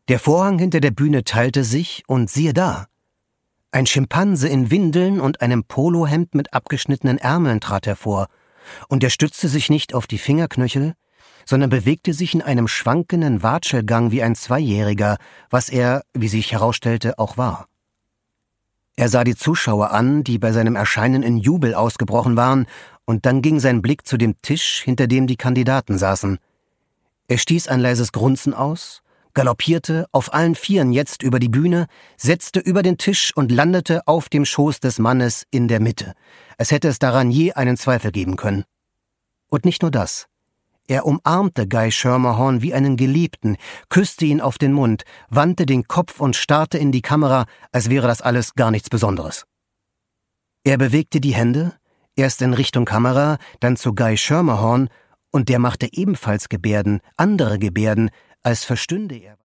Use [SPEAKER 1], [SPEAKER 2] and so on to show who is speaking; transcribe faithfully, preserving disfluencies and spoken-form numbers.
[SPEAKER 1] Der Vorhang hinter der Bühne teilte sich, und siehe da! Ein Schimpanse in Windeln und einem Polohemd mit abgeschnittenen Ärmeln trat hervor, und er stützte sich nicht auf die Fingerknöchel, sondern bewegte sich in einem schwankenden Watschelgang wie ein Zweijähriger, was er, wie sich herausstellte, auch war. Er sah die Zuschauer an, die bei seinem Erscheinen in Jubel ausgebrochen waren, und dann ging sein Blick zu dem Tisch, hinter dem die Kandidaten saßen. Er stieß ein leises Grunzen aus, galoppierte auf allen Vieren jetzt über die Bühne, setzte über den Tisch und landete auf dem Schoß des Mannes in der Mitte, als hätte es daran je einen Zweifel geben können. Und nicht nur das. Er umarmte Guy Schermerhorn wie einen Geliebten, küsste ihn auf den Mund, wandte den Kopf und starrte in die Kamera, als wäre das alles gar nichts Besonderes. Er bewegte die Hände, erst in Richtung Kamera, dann zu Guy Schermerhorn, und der machte ebenfalls Gebärden, andere Gebärden, als verstünde er.